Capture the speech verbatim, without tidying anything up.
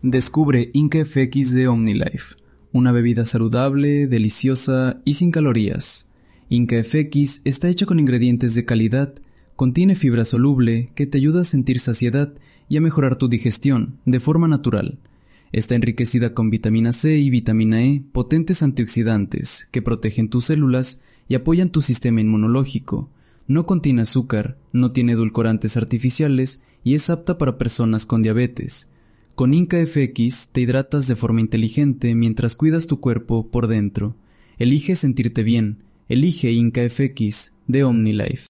Descubre Inca F X de OmniLife, una bebida saludable, deliciosa y sin calorías. Inca F X está hecha con ingredientes de calidad, contiene fibra soluble que te ayuda a sentir saciedad y a mejorar tu digestión de forma natural. Está enriquecida con vitamina C y vitamina E, potentes antioxidantes que protegen tus células y apoyan tu sistema inmunológico. No contiene azúcar, no tiene edulcorantes artificiales y es apta para personas con diabetes. Con Inca F X te hidratas de forma inteligente mientras cuidas tu cuerpo por dentro. Elige sentirte bien. Elige Inca F X de OmniLife.